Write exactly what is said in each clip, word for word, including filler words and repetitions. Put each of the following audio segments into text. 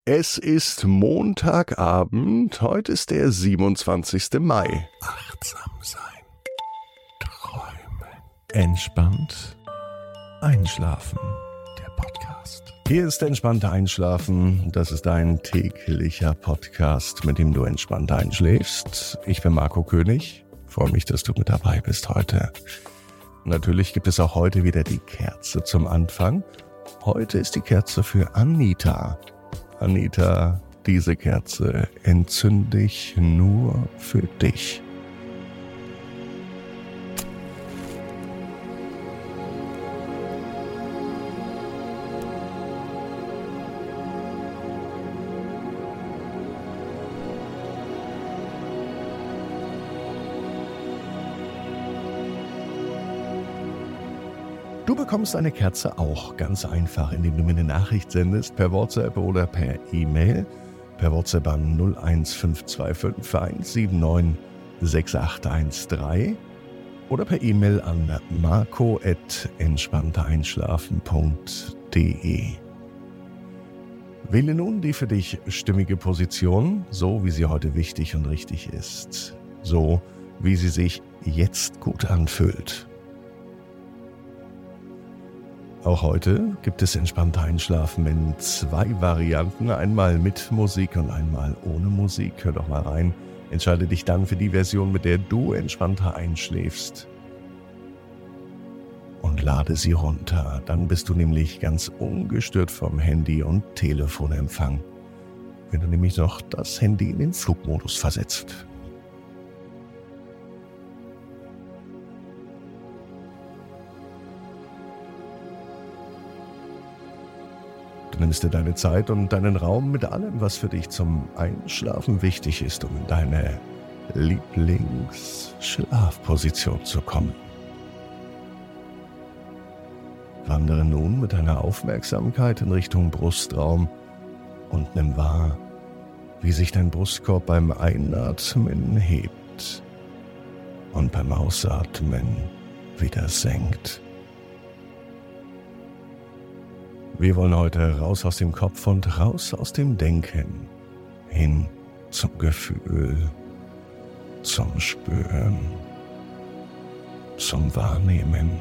Es ist Montagabend, heute ist der siebenundzwanzigster Mai. Achtsam sein, träumen, entspannt einschlafen, der Podcast. Hier ist entspannt einschlafen, das ist ein täglicher Podcast, mit dem du entspannt einschläfst. Ich bin Marco König, freue mich, dass du mit dabei bist heute. Natürlich gibt es auch heute wieder die Kerze zum Anfang. Heute ist die Kerze für Anita. Anita, diese Kerze entzünde ich nur für dich. Du bekommst eine Kerze auch ganz einfach, indem du mir eine Nachricht sendest, per WhatsApp oder per E-Mail. Per WhatsApp an null eins fünf zwei fünf eins sieben neun sechs acht eins drei oder per E-Mail an marco at entspanntereinschlafen punkt de. Wähle nun die für dich stimmige Position, so wie sie heute wichtig und richtig ist. So wie sie sich jetzt gut anfühlt. Auch heute gibt es entspannter Einschlafen in zwei Varianten, einmal mit Musik und einmal ohne Musik. Hör doch mal rein, entscheide dich dann für die Version, mit der du entspannter einschläfst und lade sie runter. Dann bist du nämlich ganz ungestört vom Handy- und Telefonempfang, wenn du nämlich noch das Handy in den Flugmodus versetzt. Du nimmst dir deine Zeit und deinen Raum mit allem, was für dich zum Einschlafen wichtig ist, um in deine Lieblingsschlafposition zu kommen. Wandere nun mit deiner Aufmerksamkeit in Richtung Brustraum und nimm wahr, wie sich dein Brustkorb beim Einatmen hebt und beim Ausatmen wieder senkt. Wir wollen heute raus aus dem Kopf und raus aus dem Denken, hin zum Gefühl, zum Spüren, zum Wahrnehmen.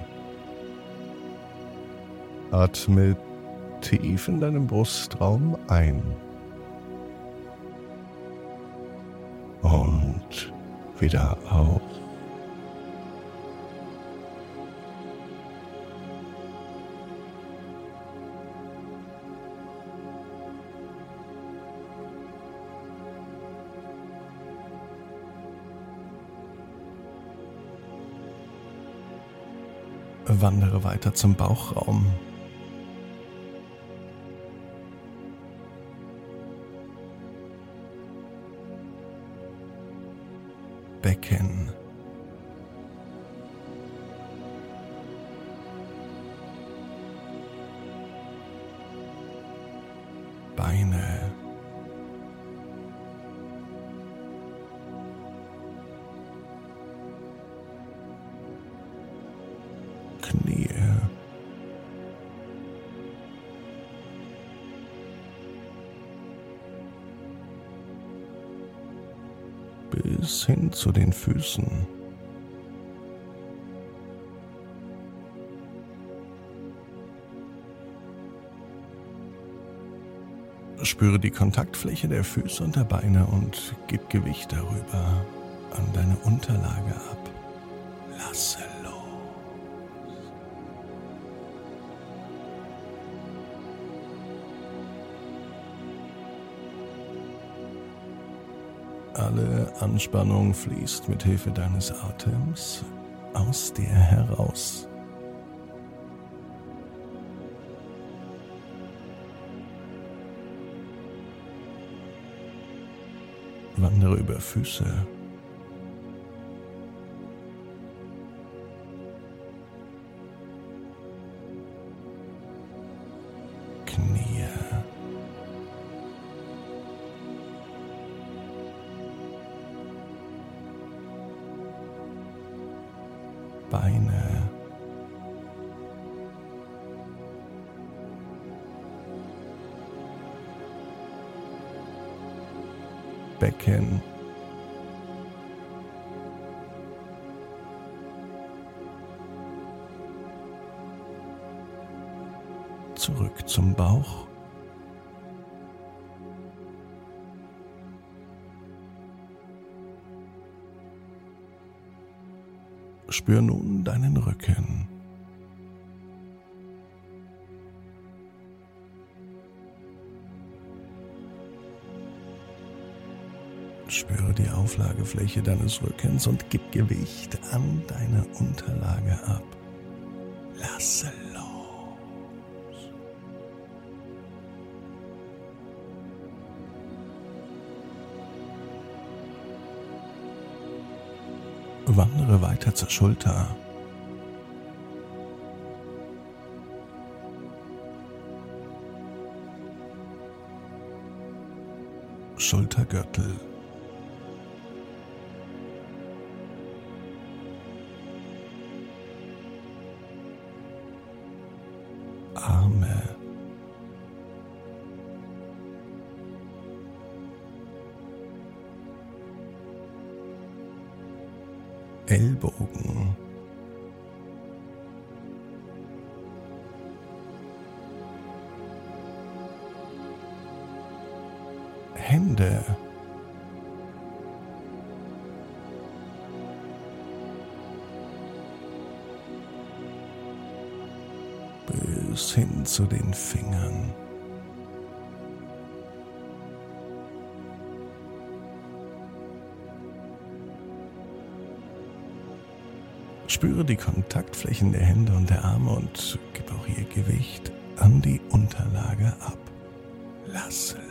Atme tief in deinem Brustraum ein und wieder aus. Wandere weiter zum Bauchraum. Becken. Beine. Knie. Bis hin zu den Füßen. Spüre die Kontaktfläche der Füße und der Beine und gib Gewicht darüber an deine Unterlage ab. Lasse los. Alle Anspannung fließt mit Hilfe deines Atems aus dir heraus. Wandere über Füße. Knie. Beine. Becken. Zurück zum Bauch. Spür nun deinen Rücken. Spüre die Auflagefläche deines Rückens und gib Gewicht an deine Unterlage ab. Lasse los. Wandere weiter zur Schulter. Schultergürtel. Arme. Ellbogen. Hände. Bis hin zu den Fingern. Spüre die Kontaktflächen der Hände und der Arme und gib auch ihr Gewicht an die Unterlage ab. Lass los.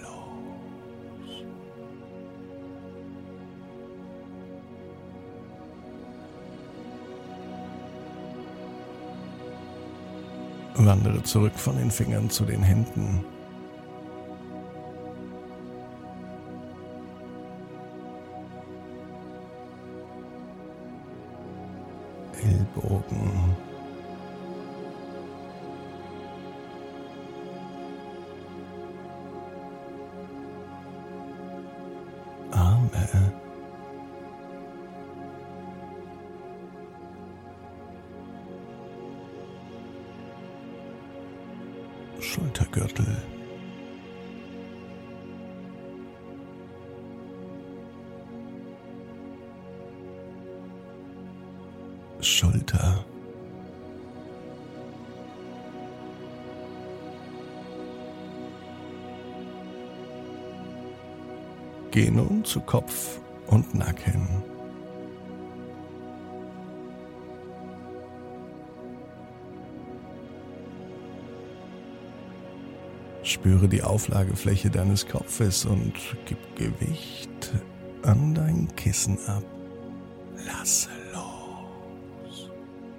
Wandere zurück von den Fingern zu den Händen. Ellbogen. Arme. Schultergürtel. Schulter. Geh nun zu Kopf und Nacken. Spüre die Auflagefläche deines Kopfes und gib Gewicht an dein Kissen ab. Lasse los.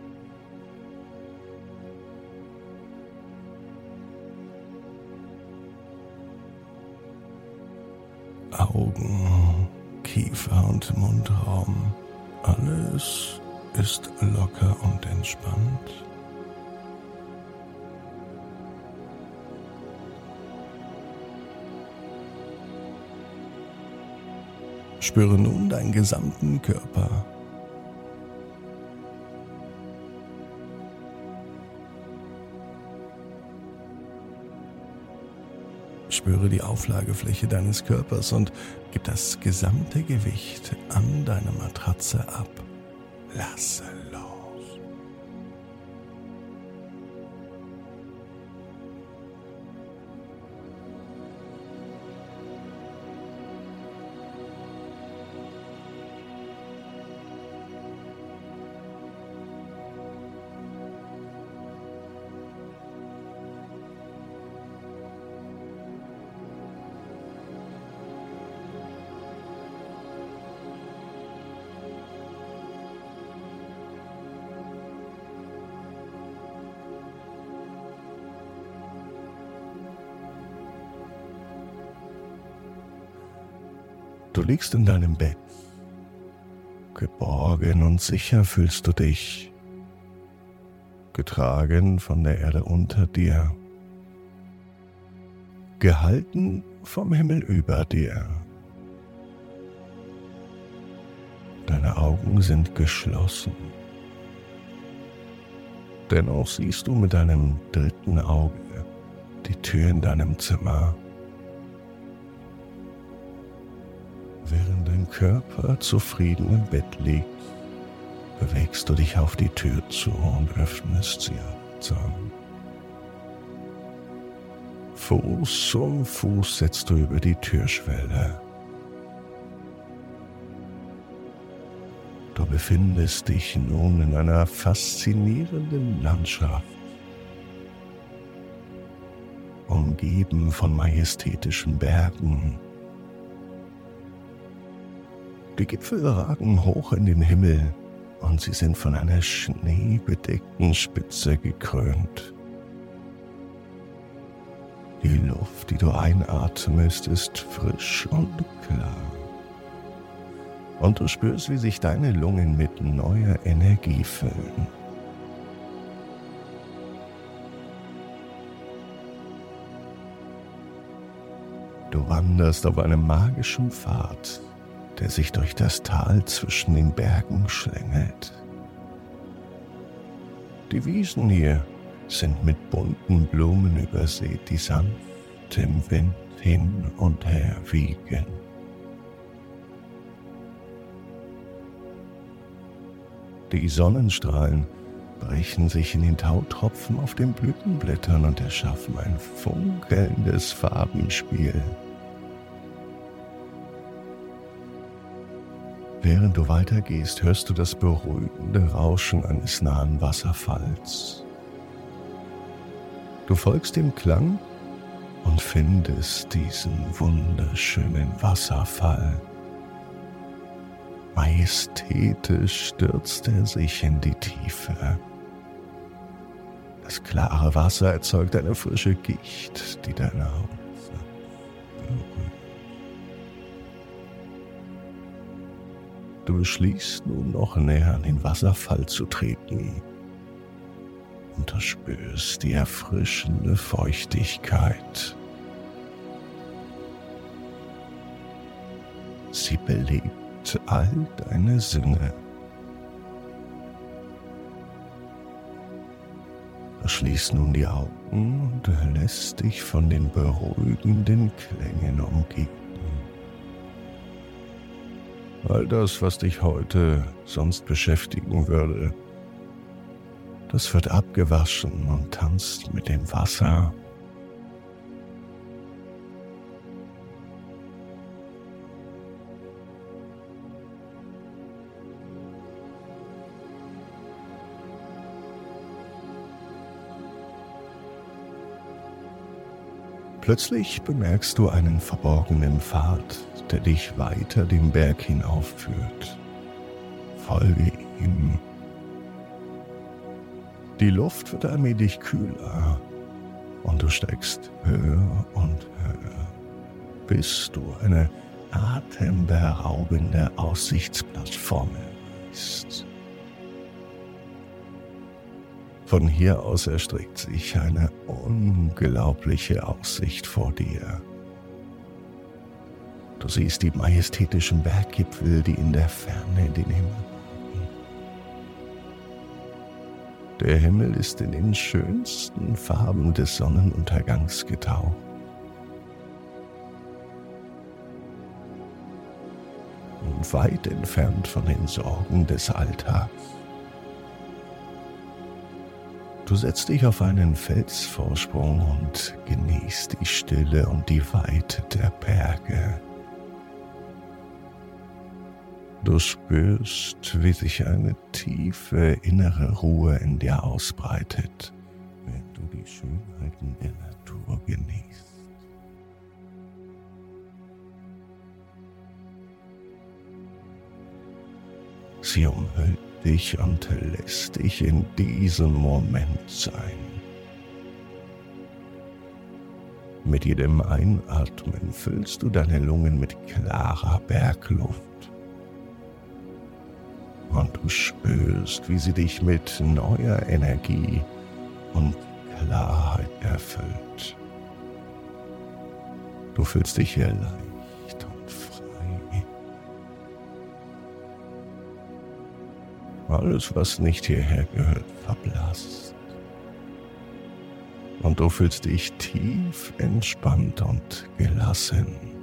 Augen, Kiefer und Mundraum. Alles ist locker und entspannt. Spüre nun deinen gesamten Körper. Spüre die Auflagefläche deines Körpers und gib das gesamte Gewicht an deine Matratze ab. Lasse los. Du liegst in deinem Bett. Geborgen und sicher fühlst du dich. Getragen von der Erde unter dir. Gehalten vom Himmel über dir. Deine Augen sind geschlossen. Dennoch siehst du mit deinem dritten Auge die Tür in deinem Zimmer. Während dein Körper zufrieden im Bett liegt, bewegst du dich auf die Tür zu und öffnest sie achtsam. Fuß um Fuß setzt du über die Türschwelle. Du befindest dich nun in einer faszinierenden Landschaft, umgeben von majestätischen Bergen. Die Gipfel ragen hoch in den Himmel und sie sind von einer schneebedeckten Spitze gekrönt. Die Luft, die du einatmest, ist frisch und klar. Und du spürst, wie sich deine Lungen mit neuer Energie füllen. Du wanderst auf einem magischen Pfad, der sich durch das Tal zwischen den Bergen schlängelt. Die Wiesen hier sind mit bunten Blumen übersät, die sanft im Wind hin und her wiegen. Die Sonnenstrahlen brechen sich in den Tautropfen auf den Blütenblättern und erschaffen ein funkelndes Farbenspiel. Während du weitergehst, hörst du das beruhigende Rauschen eines nahen Wasserfalls. Du folgst dem Klang und findest diesen wunderschönen Wasserfall. Majestätisch stürzt er sich in die Tiefe. Das klare Wasser erzeugt eine frische Gicht, die deine Haut berührt. Du beschließt nun noch näher an den Wasserfall zu treten und du spürst die erfrischende Feuchtigkeit. Sie belebt all deine Sinne. Du schließt nun die Augen und lässt dich von den beruhigenden Klängen umgeben. All das, was dich heute sonst beschäftigen würde, das wird abgewaschen und tanzt mit dem Wasser. Plötzlich bemerkst du einen verborgenen Pfad, der dich weiter den Berg hinaufführt. Folge ihm. Die Luft wird allmählich kühler und du steigst höher und höher, bis du eine atemberaubende Aussichtsplattform erreichst. Von hier aus erstreckt sich eine unglaubliche Aussicht vor dir. Du siehst die majestätischen Berggipfel, die in der Ferne in den Himmel ragen. Der Himmel ist in den schönsten Farben des Sonnenuntergangs getaucht. Und weit entfernt von den Sorgen des Alltags. Du setzt dich auf einen Felsvorsprung und genießt die Stille und die Weite der Berge. Du spürst, wie sich eine tiefe innere Ruhe in dir ausbreitet, während du die Schönheiten der Natur genießt. Sie umhüllt dich und lässt dich in diesem Moment sein. Mit jedem Einatmen füllst du deine Lungen mit klarer Bergluft. Und du spürst, wie sie dich mit neuer Energie und Klarheit erfüllt. Du fühlst dich hier leicht und frei. Alles, was nicht hierher gehört, verblasst. Und du fühlst dich tief entspannt und gelassen.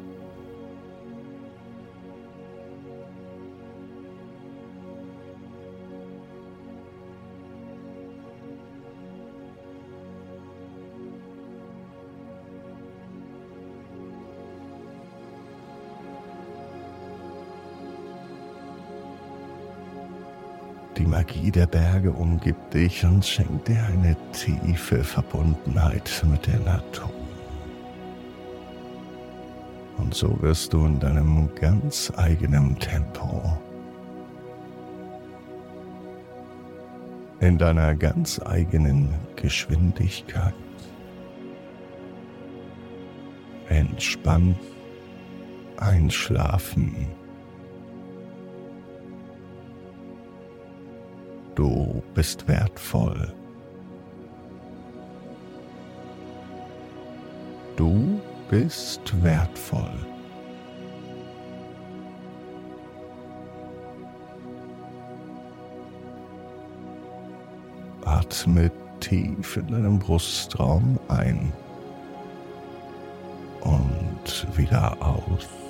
Die Magie der Berge umgibt dich und schenkt dir eine tiefe Verbundenheit mit der Natur. Und so wirst du in deinem ganz eigenen Tempo, in deiner ganz eigenen Geschwindigkeit, entspannt einschlafen. Du bist wertvoll. Du bist wertvoll. Atme tief in deinem Brustraum ein und wieder aus.